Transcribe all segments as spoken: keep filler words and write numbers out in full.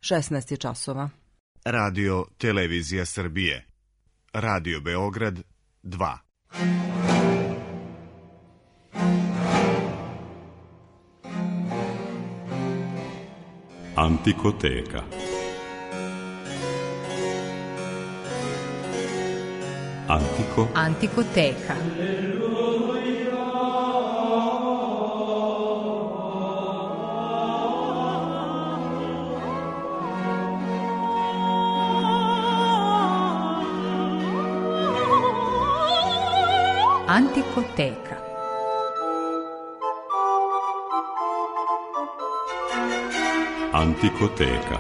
šesnaest je časova. Radio Televizija Srbije. Radio Beograd dva. Antikoteka. Antiko. Antikoteka. Antikoteka. Antikoteka.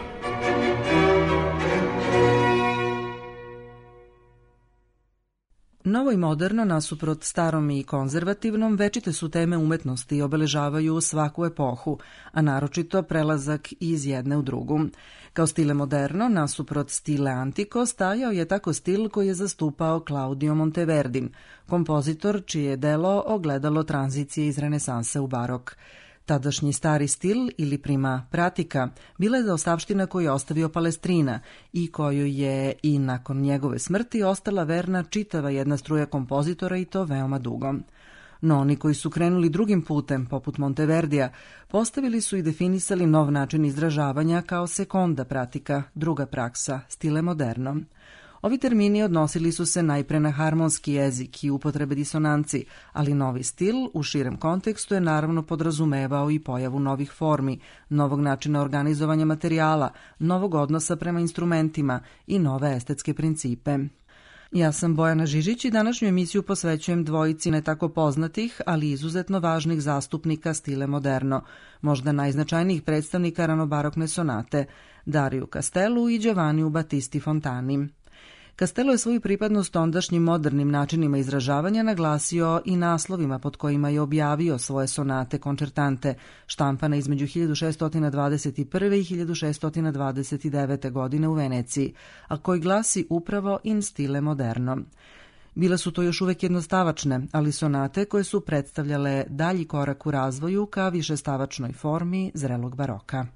Novo i moderno, nasuprot starom i konzervativnom, večite su teme umetnosti i obeležavaju svaku epohu, a naročito prelazak iz jedne u drugu. Kao stile moderno, nasuprot stile antiko, stajao je tako stil koji je zastupao Claudio Monteverdin, kompozitor čije je delo ogledalo tranzicije iz renesanse u barok. Tadašnji stari stil ili prima pratika bila je zaostavština koju je ostavio Palestrina i koju je i nakon njegove smrti ostala verna čitava jedna struja kompozitora i to veoma dugo. No oni koji su krenuli drugim putem, poput Monteverdija, postavili su i definisali nov način izražavanja kao sekonda pratika, druga praksa, stile moderno. Ovi termini odnosili su se najpre na harmonski jezik i upotrebe disonanci, ali novi stil u širem kontekstu je naravno podrazumevao i pojavu novih formi, novog načina organizovanja materijala, novog odnosa prema instrumentima i nove estetske principe. Ja sam Bojana Žižić i današnju emisiju posvećujem dvojici ne tako poznatih, ali izuzetno važnih zastupnika stile moderno, možda najznačajnijih predstavnika ranobarokne sonate, Dariju Castellu i Giovanniju Battisti Fontani. Castello je svoju pripadnost ondašnjim modernim načinima izražavanja naglasio i naslovima pod kojima je objavio svoje sonate koncertante, štampane između hiljadu šeststo dvadeset prve. i hiljadu šeststo dvadeset devete. godine u Veneciji, a koji glasi upravo in stile moderno. Bile su to još uvek jednostavačne, ali sonate koje su predstavljale dalji korak u razvoju ka višestavačnoj formi zrelog baroka.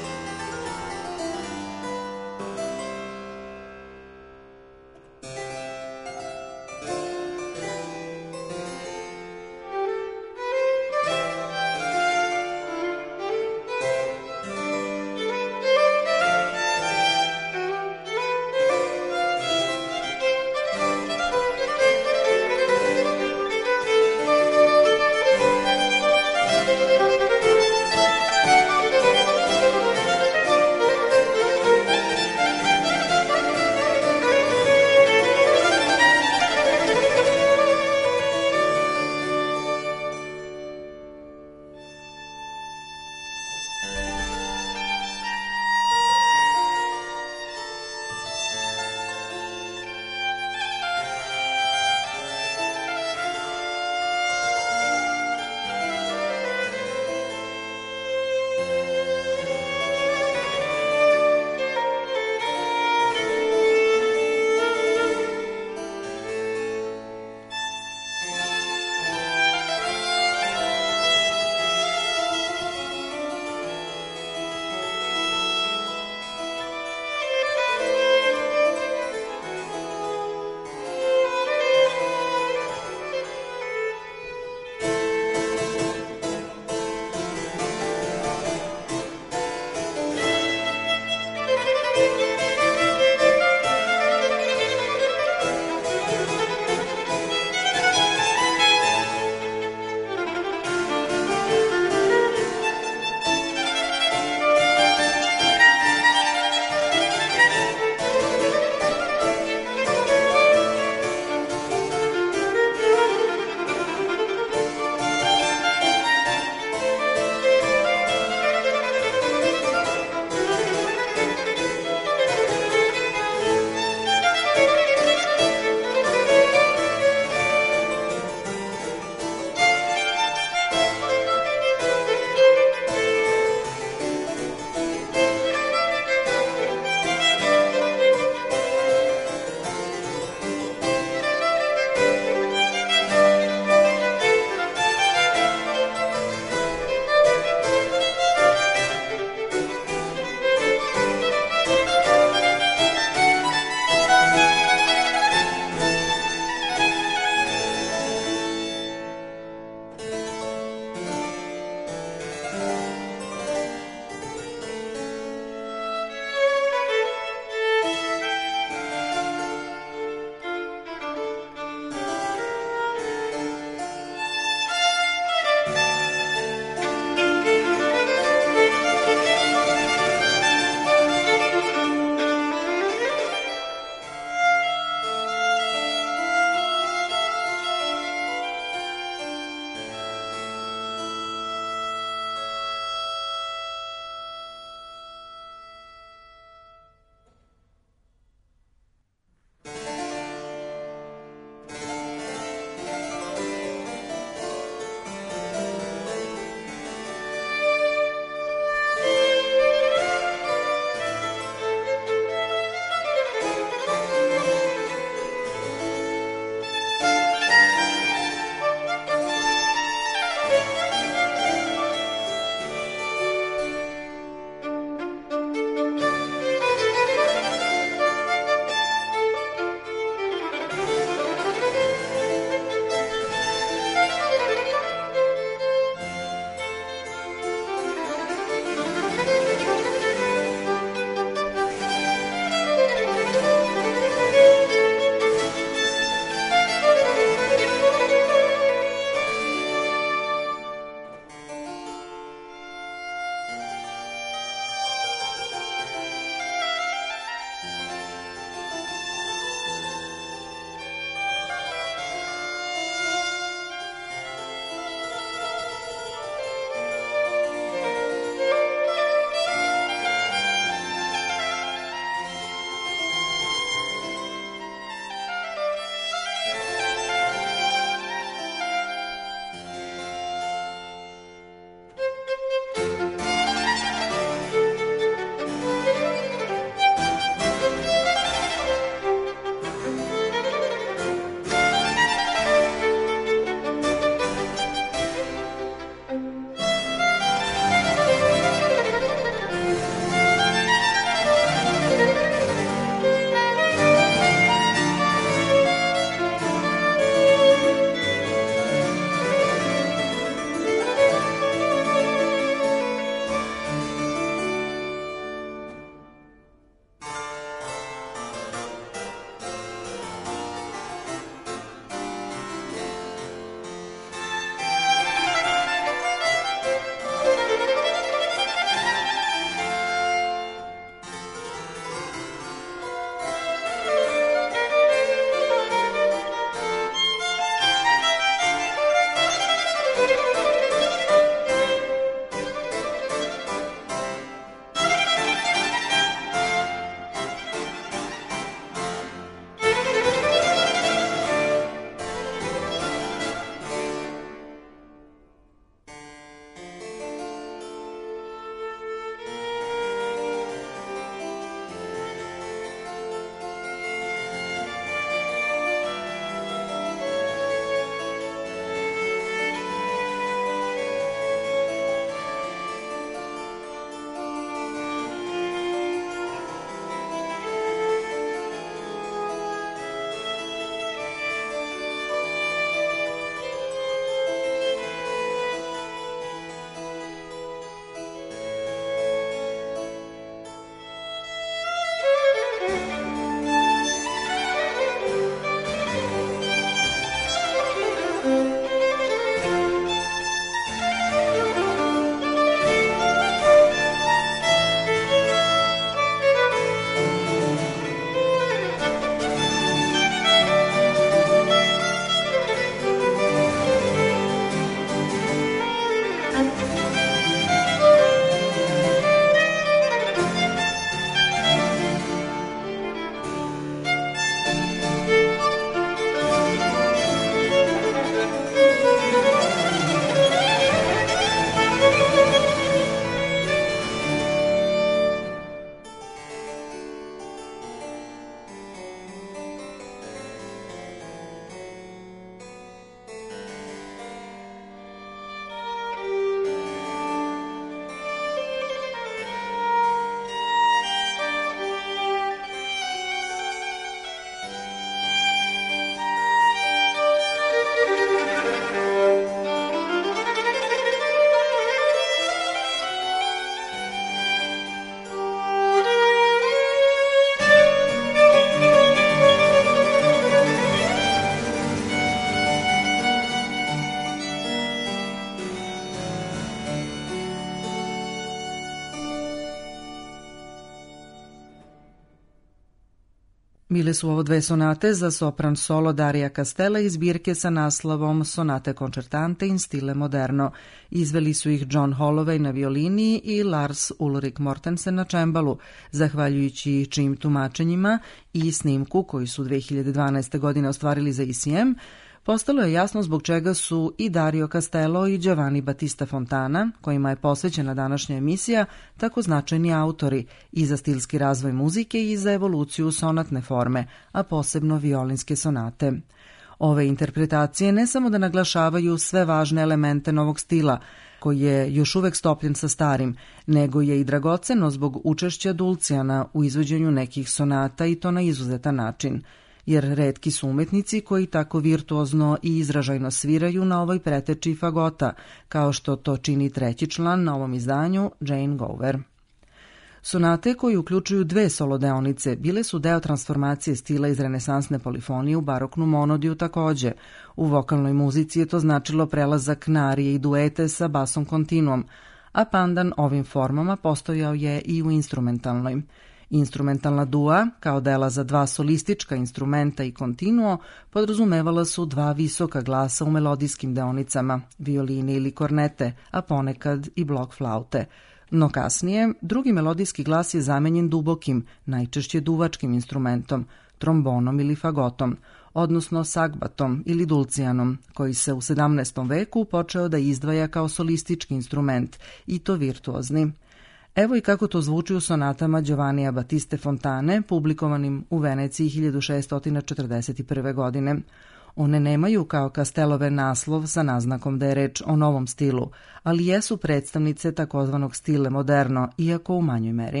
Bile su ovo dve sonate za sopran solo Darija Castella iz zbirke sa naslovom Sonate concertante in stile moderno. Izveli su ih John Holloway na violini i Lars Ulrik Mortensen na čembalu, zahvaljujući čijim tumačenjima i snimku koji su dve hiljade dvanaeste. godine ostvarili za E C M, postalo je jasno zbog čega su i Dario Castello i Giovanni Battista Fontana, kojima je posvećena današnja emisija, tako značajni autori i za stilski razvoj muzike i za evoluciju sonatne forme, a posebno violinske sonate. Ove interpretacije ne samo da naglašavaju sve važne elemente novog stila, koji je još uvek stopljen sa starim, nego je i dragoceno zbog učešća dulcijana u izvođenju nekih sonata i to na izuzetan način, jer retki su umetnici koji tako virtuozno i izražajno sviraju na ovoj preteči fagota, kao što to čini treći član na ovom izdanju, Jane Gower. Sonate koji uključuju dve solodeonice bile su deo transformacije stila iz renesansne polifonije u baroknu monodiju takođe. U vokalnoj muzici je to značilo prelazak na arije i duete sa basom kontinuom, a pandan ovim formama postojao je i u instrumentalnoj. Instrumentalna dua, kao dela za dva solistička instrumenta i kontinuo, podrazumevala su dva visoka glasa u melodijskim deonicama, violini ili kornete, a ponekad i blok flaute. No kasnije, drugi melodijski glas je zamenjen dubokim, najčešće duvačkim instrumentom, trombonom ili fagotom, odnosno sagbatom ili dulcijanom, koji se u sedamnaestom veku počeo da izdvaja kao solistički instrument, i to virtuozni. Evo i kako to zvuči u sonatama Giovannija Battiste Fontane, publikovanim u Veneciji hiljadu šeststo četrdeset prve. godine. One nemaju kao Castellove naslov sa naznakom da je reč o novom stilu, ali jesu predstavnice takozvanog stile moderno, iako u manjoj meri.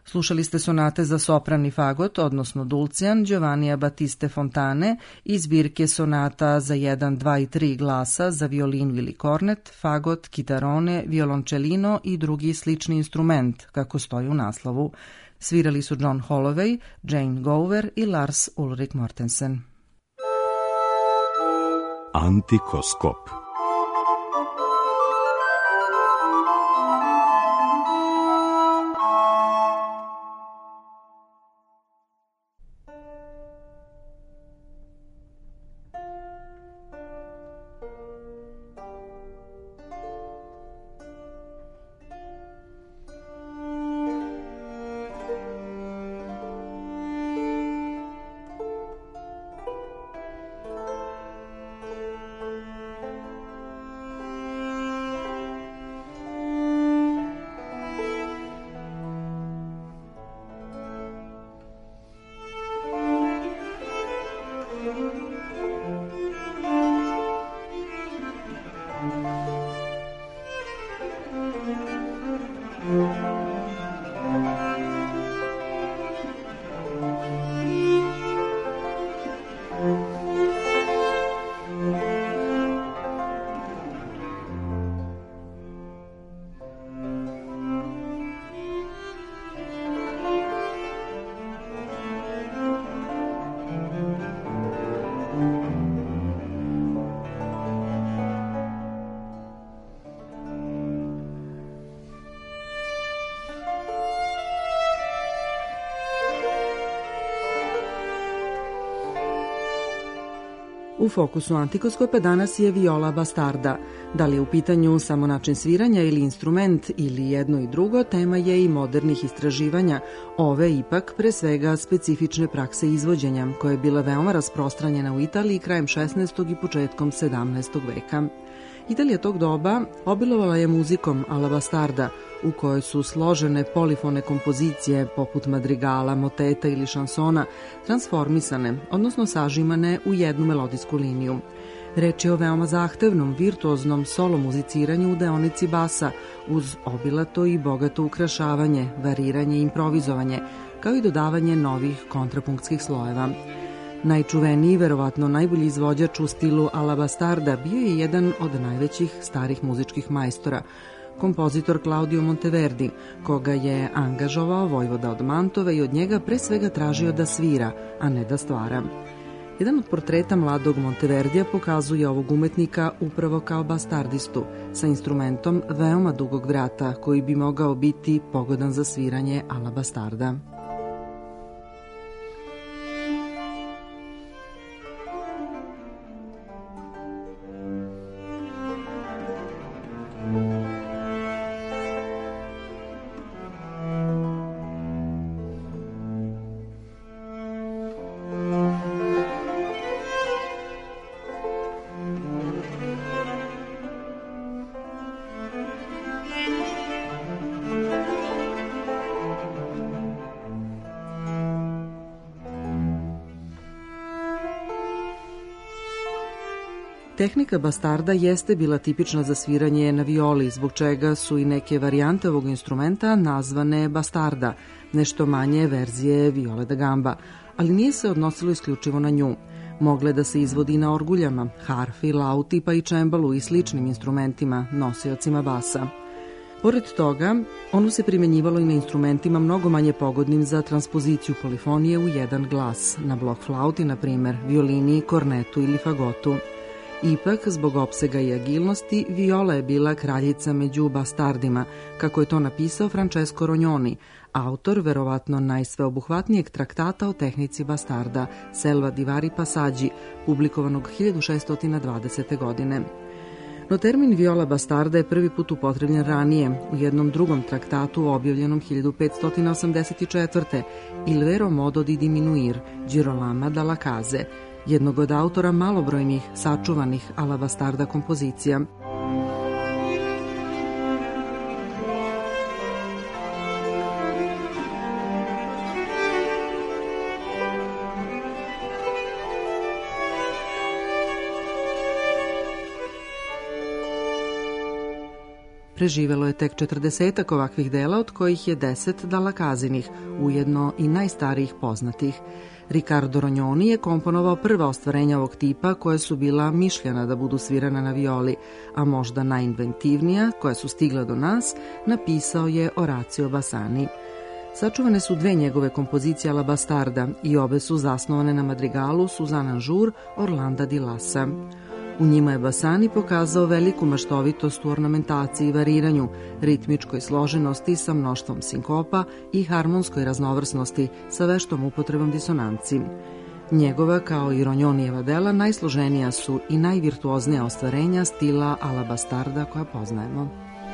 Slušali ste sonate za sopran i fagot, odnosno dulcijan, Giovannija Battiste Fontane i zbirke sonata za jedan, dva i tri glasa za violinu ili kornet, fagot, kitarone, violončelino i drugi slični instrument, kako stoji u naslovu. Svirali su John Holloway, Jane Gower i Lars Ulrik Mortensen. Antikoskop. U fokusu Antikoskopa danas je viola bastarda. Da li je u pitanju samo način sviranja ili instrument ili jedno i drugo, tema je i modernih istraživanja, ove ipak pre svega specifične prakse izvođenja, koja je bila veoma rasprostranjena u Italiji krajem šesnaestog i početkom sedamnaestog veka. Italija tog doba obilovala je muzikom alla bastarda, u kojoj su složene polifone kompozicije poput madrigala, moteta ili šansona transformisane, odnosno sažimane u jednu melodijsku liniju. Reč je o veoma zahtevnom, virtuoznom solo muziciranju u deonici basa, uz obilato i bogato ukrašavanje, variranje i improvizovanje, kao i dodavanje novih kontrapunktskih slojeva. Najčuveniji, verovatno najbolji izvođač u stilu alla bastarda bio je jedan od najvećih starih muzičkih majstora, kompozitor Claudio Monteverdi, koga je angažovao vojvoda od Mantove i od njega pre svega tražio da svira, a ne da stvara. Jedan od portreta mladog Monteverdija pokazuje ovog umetnika upravo kao bastardistu, sa instrumentom veoma dugog vrata koji bi mogao biti pogodan za sviranje alla bastarda. Tehnika bastarda jeste bila tipična za sviranje na violi, zbog čega su i neke varijante ovog instrumenta nazvane bastarda, nešto manje verzije viole da gamba, ali nije se odnosilo isključivo na nju. Mogle da se izvodi na orguljama, harfi, lauti pa i čembalu i sličnim instrumentima, nosiocima basa. Pored toga, ono se primenjivalo i na instrumentima mnogo manje pogodnim za transpoziciju polifonije u jedan glas, na blok flauti, na primer, violini, kornetu ili fagotu. Ipak, zbog opsega i agilnosti, viola je bila kraljica među bastardima, kako je to napisao Francesco Rognoni, autor verovatno najsveobuhvatnijeg traktata o tehnici bastarda, Selva di vari passaggi, publikovanog hiljadu šeststo dvadesete. godine. No termin viola bastarda je prvi put upotrebljen ranije, u jednom drugom traktatu objavljenom hiljadu petsto osamdeset četvrte. Il vero modo di diminuir, Girolama dalla Case, jednog od autora malobrojnih, sačuvanih alla bastarda kompozicija. Preživelo je tek četrdesetak ovakvih dela, od kojih je deset dalakazinih, ujedno i najstarijih poznatih. Riccardo Rognoni je komponovao prva ostvarenja ovog tipa koja su bila mišljena da budu svirana na violi, a možda najinventivnija, koja su stigla do nas, napisao je Orazio Bassani. Sačuvane su dve njegove kompozicije La Bastarda i obe su zasnovane na madrigalu Suzanne Anjour Orlanda di Lassa. U njima je Bassani pokazao veliku maštovitost u ornamentaciji i variranju, ritmičkoj složenosti sa mnoštvom sinkopa i harmonskoj raznovrsnosti sa veštom upotrebom disonanci. Njegova, kao i Rognonijeva dela, najsloženija su i najvirtuoznija ostvarenja stila alla bastarda koja poznajemo.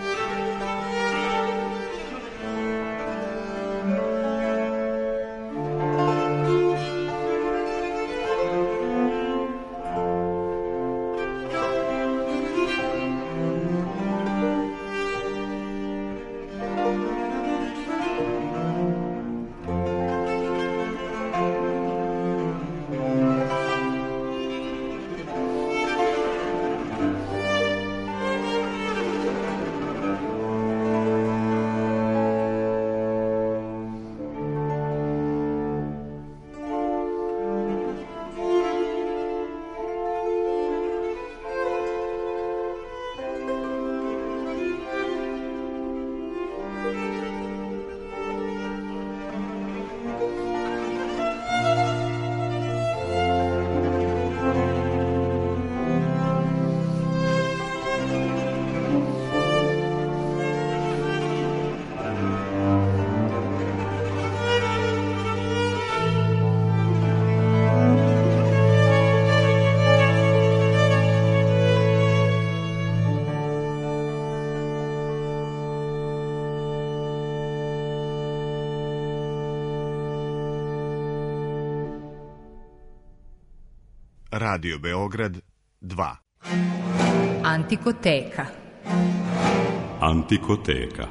Radio Beograd dva. Antikoteka. Antikoteka.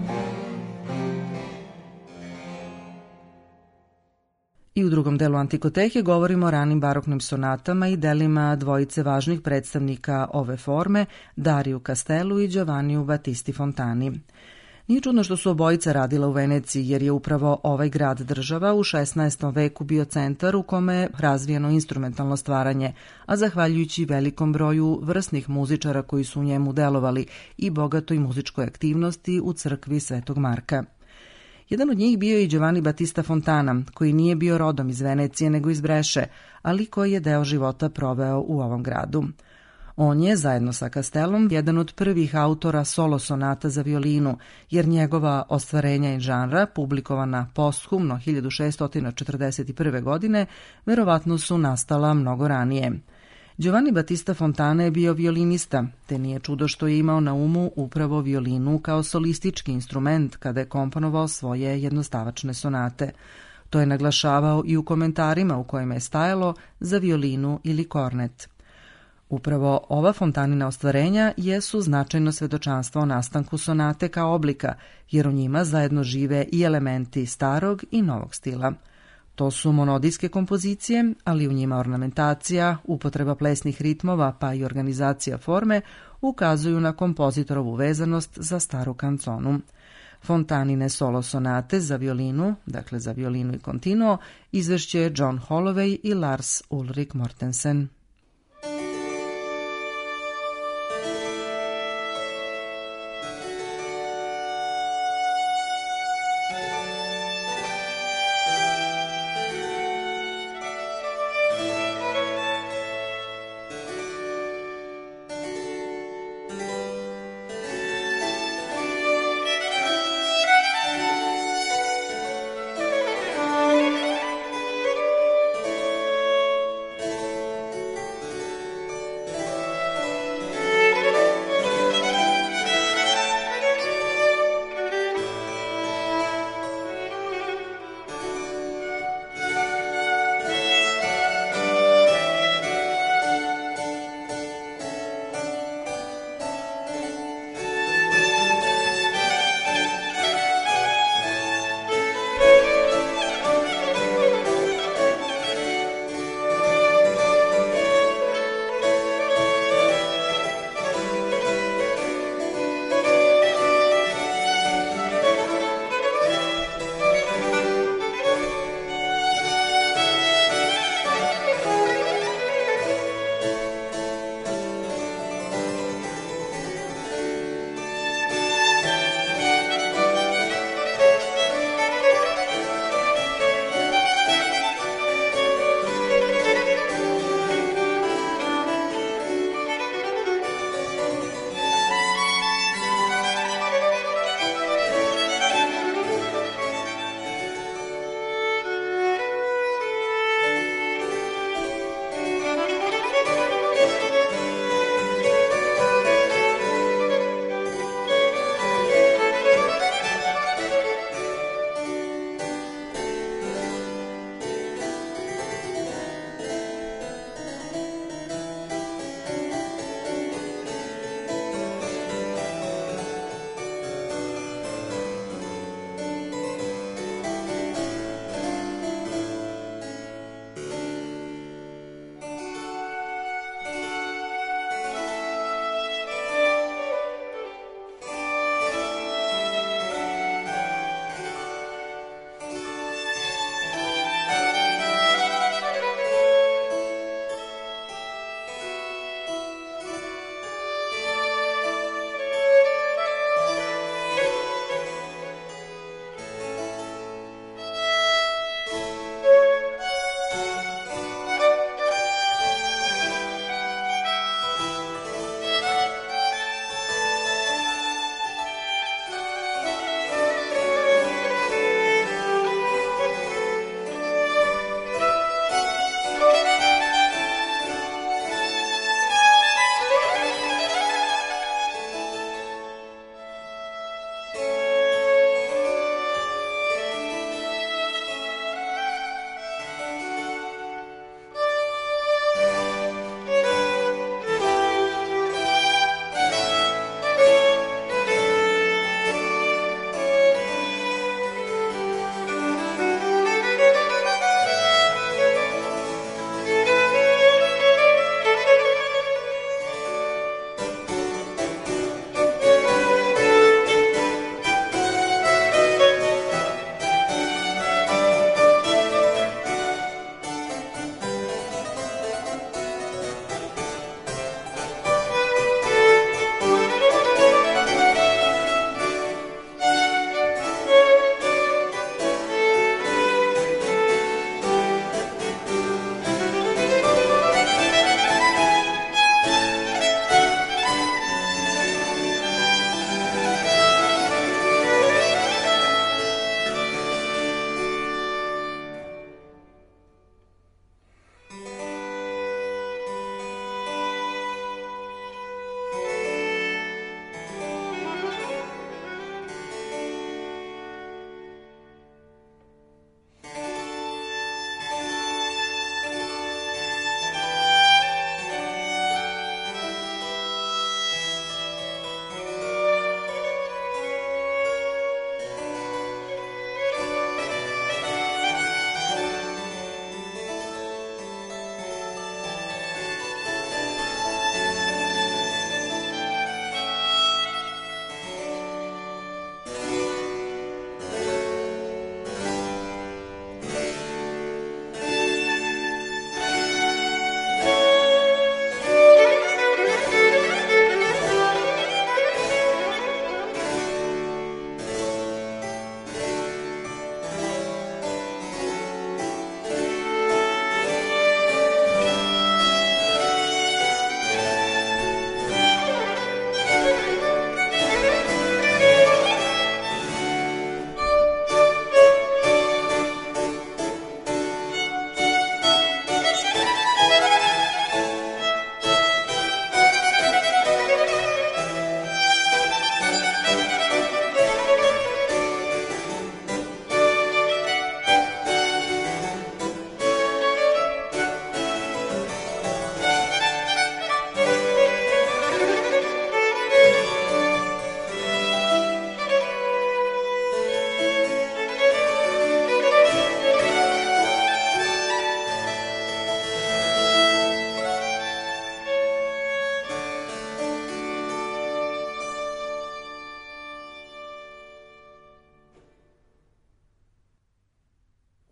I u drugom delu Antikoteke govorimo o ranim baroknim sonatama i delima dvojice važnih predstavnika ove forme, Dariju Castellu i Giovanniju Battisti Fontani. Nije čudno što su obojica radila u Veneciji, jer je upravo ovaj grad država u šesnaestom veku bio centar u kome je razvijeno instrumentalno stvaranje, a zahvaljujući velikom broju vrsnih muzičara koji su u njemu delovali i bogatoj muzičkoj aktivnosti u crkvi Svetog Marka. Jedan od njih bio je i Giovanni Battista Fontana, koji nije bio rodom iz Venecije nego iz Breše, ali koji je deo života proveo u ovom gradu. On je, zajedno sa Castellom, jedan od prvih autora solo sonata za violinu, jer njegova ostvarenja i žanra, publikovana posthumno hiljadu šeststo četrdeset prve. godine, verovatno su nastala mnogo ranije. Giovanni Battista Fontana je bio violinista, te nije čudo što je imao na umu upravo violinu kao solistički instrument kada je komponovao svoje jednostavačne sonate. To je naglašavao i u komentarima u kojima je stajalo za violinu ili kornet. Upravo ova Fontanina ostvarenja jesu značajno svedočanstvo o nastanku sonate kao oblika, jer u njima zajedno žive i elementi starog i novog stila. To su monodijske kompozicije, ali u njima ornamentacija, upotreba plesnih ritmova pa i organizacija forme ukazuju na kompozitorovu vezanost za staru kanconu. Fontanine solo sonate za violinu, dakle za violinu i continuo, izvešće John Holloway i Lars Ulrik Mortensen.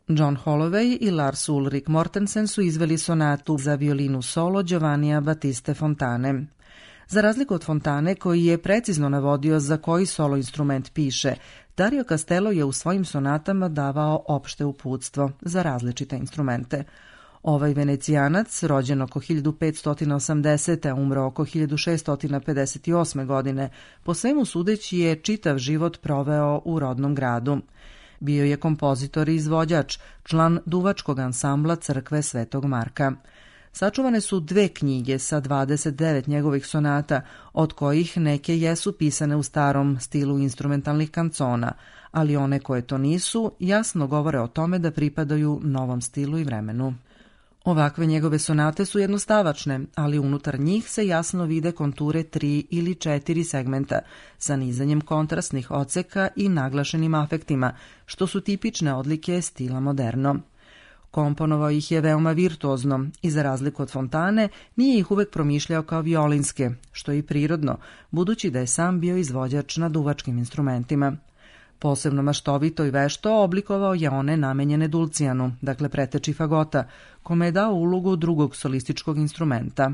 John Holloway i Lars Ulrik Mortensen su izveli sonatu za violinu solo Giovannija Battiste Fontane. Za razliku od Fontane, koji je precizno navodio za koji solo instrument piše, Dario Castello je u svojim sonatama davao opšte uputstvo za različite instrumente. Ovaj Venecijanac, rođen oko hiljadu petsto osamdesete. a umro oko hiljadu šeststo pedeset osme. godine, po svemu sudeći je čitav život proveo u rodnom gradu. Bio je kompozitor i izvođač, član duvačkog ansambla crkve Svetog Marka. Sačuvane su dve knjige sa dvadeset devet njegovih sonata, od kojih neke jesu pisane u starom stilu instrumentalnih kancona, ali one koje to nisu jasno govore o tome da pripadaju novom stilu i vremenu. Ovakve njegove sonate su jednostavačne, ali unutar njih se jasno vide konture tri ili četiri segmenta sa nizanjem kontrastnih odseka i naglašenim afektima, što su tipične odlike stila moderno. Komponovao ih je veoma virtuozno i za razliku od Fontane nije ih uvek promišljao kao violinske, što je i prirodno, budući da je sam bio izvođač na duvačkim instrumentima. Posebno maštovito i vešto oblikovao je one namenjene dulcijanu, dakle preteči fagota, kome je dao ulogu drugog solističkog instrumenta.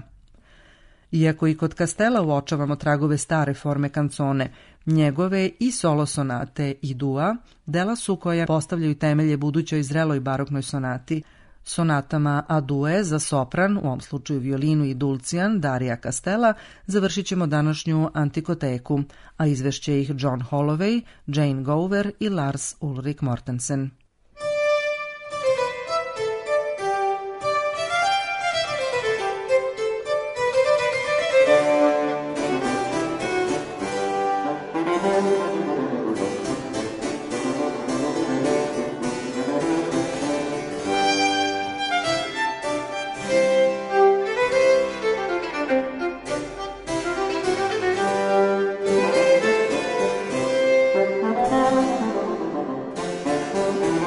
Iako i kod Castella uočavamo tragove stare forme kancone, njegove i solo sonate i dua dela su koja postavljaju temelje budućoj zreloj baroknoj sonati, sonatama a due za sopran, u ovom slučaju violinu i dulcijan, Daria Castella, završit ćemo današnju antikoteku, a izvešće ih John Holloway, Jane Gower i Lars Ulrik Mortensen. Thank you.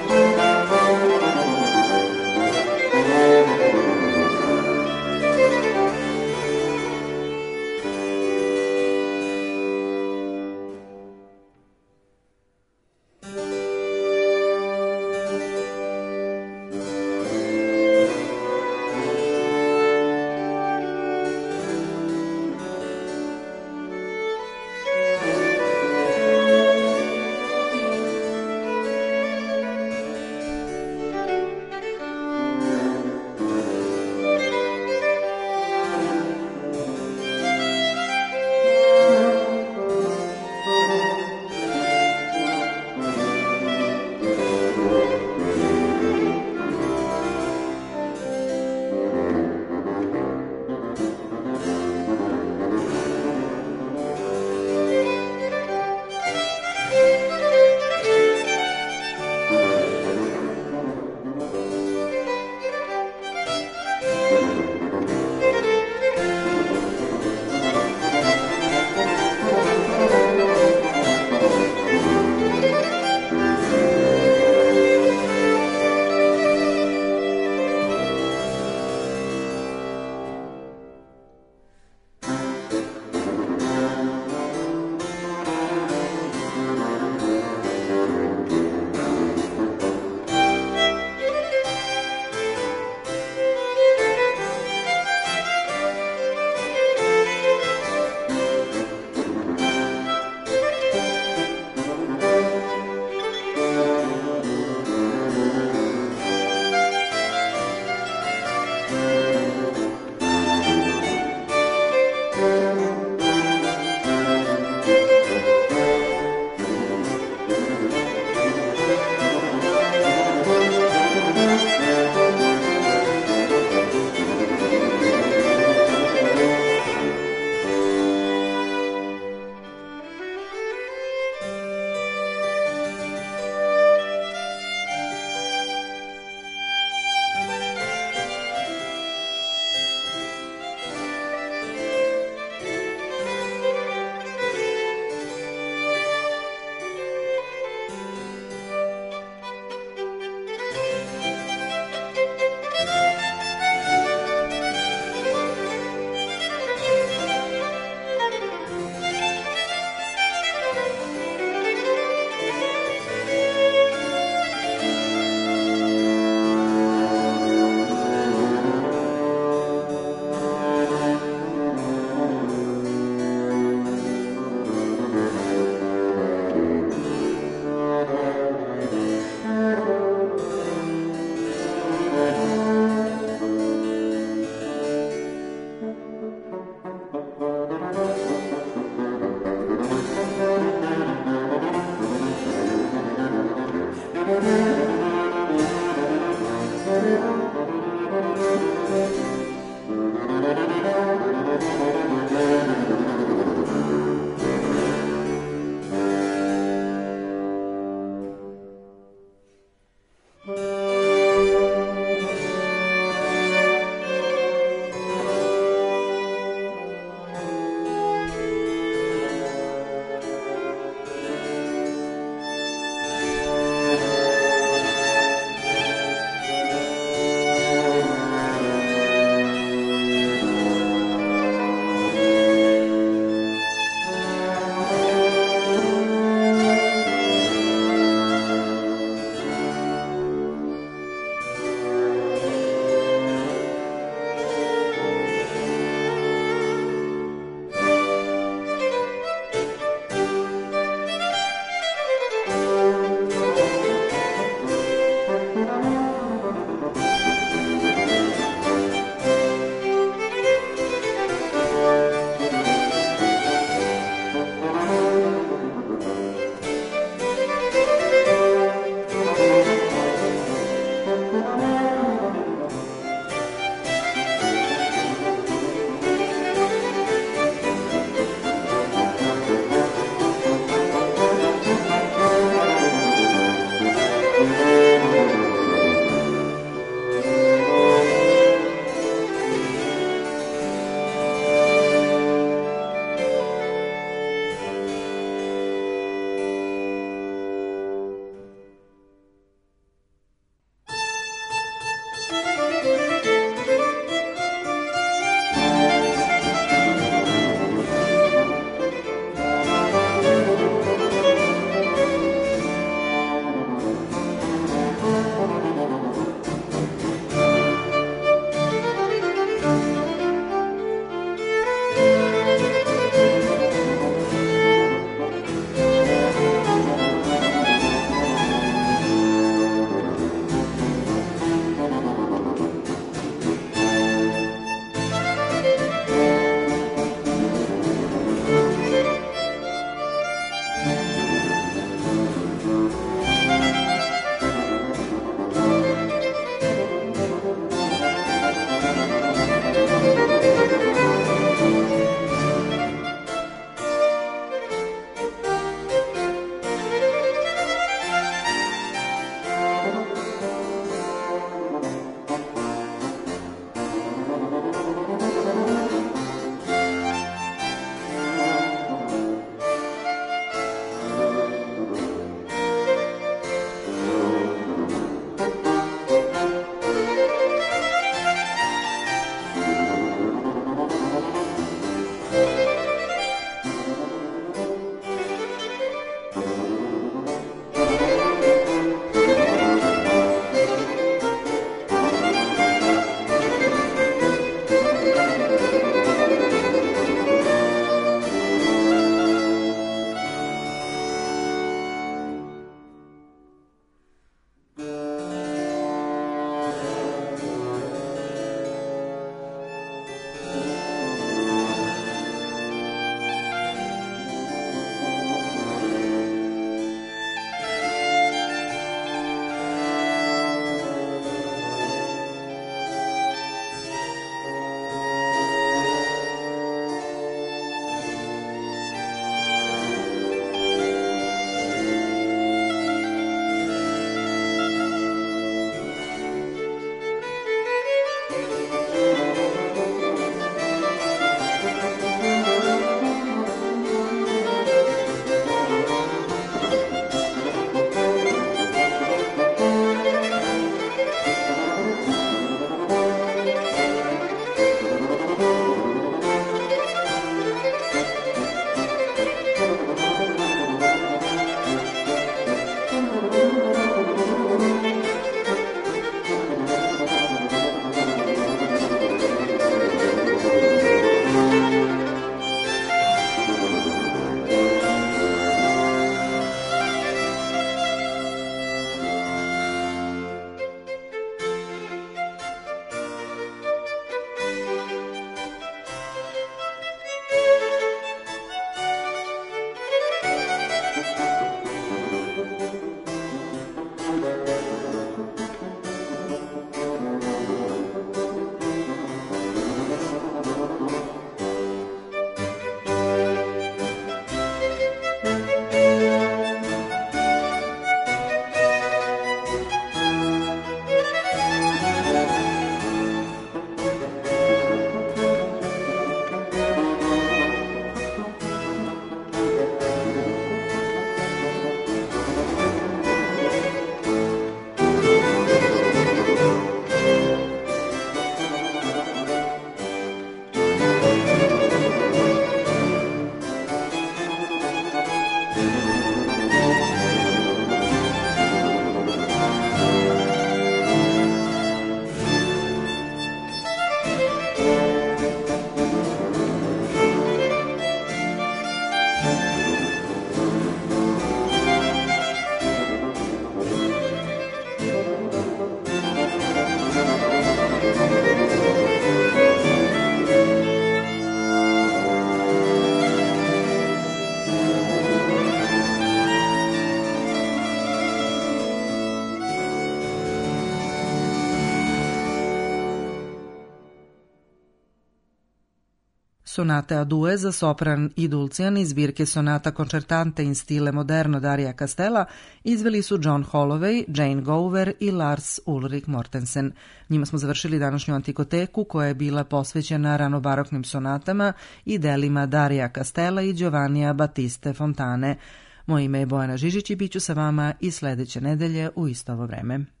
Sonate a due za sopran i dulcijan iz zbirke Sonata concertante in stile moderno Darija Castella izveli su John Holloway, Jane Gower i Lars Ulrik Mortensen. Njima smo završili današnju antikoteku koja je bila posvećena ranobaroknim sonatama i delima Darija Castella i Giovannija Battiste Fontane. Moje ime je Bojana Žižić i bit ću sa vama i sledeće nedelje u isto ovo vreme.